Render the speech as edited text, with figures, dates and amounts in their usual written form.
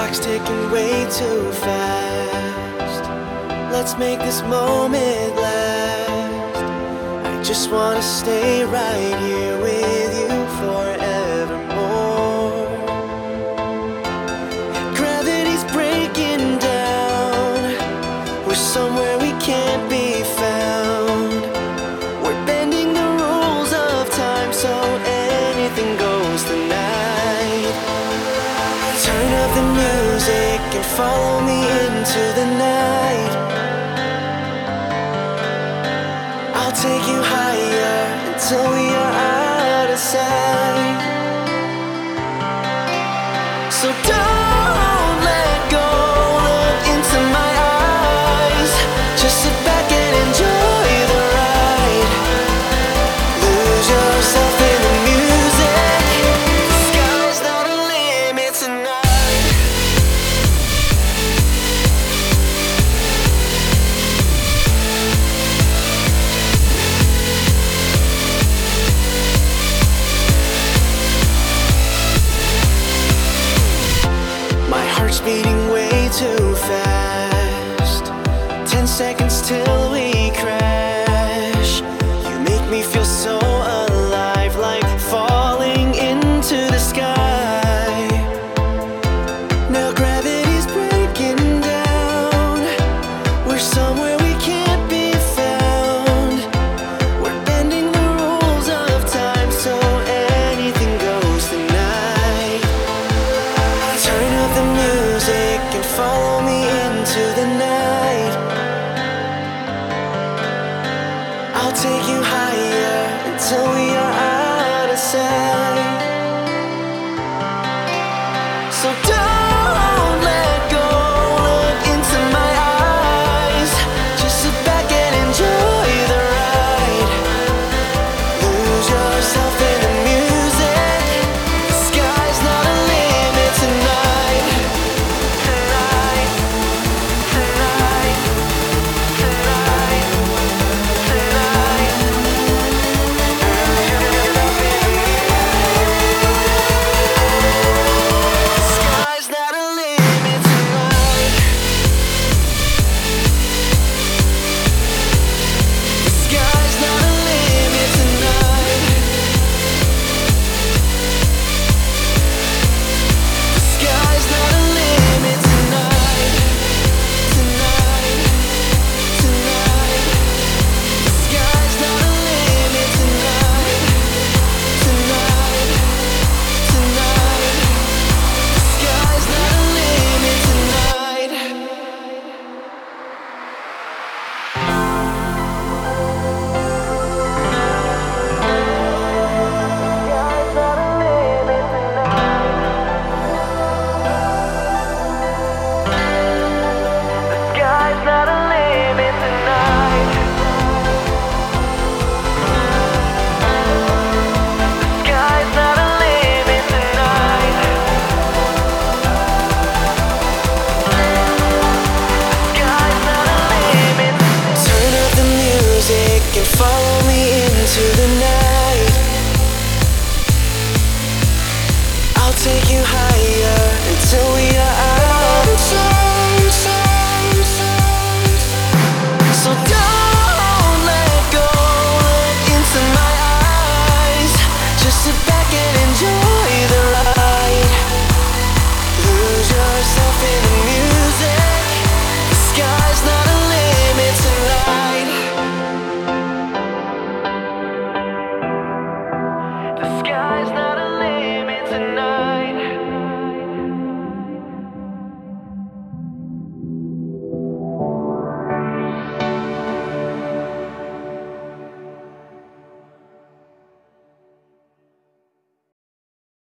clock's ticking way too fast. Let's make this moment last. I just wanna stay right here with you forevermore. Gravity's breaking down. We're somewhere we can't be found. We're bending the rules of time, so anything goes tonight. Turn up the music and follow me into the night. I'll take you higher until we are out of sight. So don't let go, look into my eyes. Just sit back and enjoy the ride. Lose yourself in the music. The sky's not a limit tonight. My heart's beating way too fast. 10 seconds till we crash. You make me feel so alive, like falling into the sky. Now gravity's breaking down. We're somewhere we can't be found. We're bending the rules of time, so anything goes tonight. Turn up the music and follow me into the night. I'll take you higher until we are out of sight. So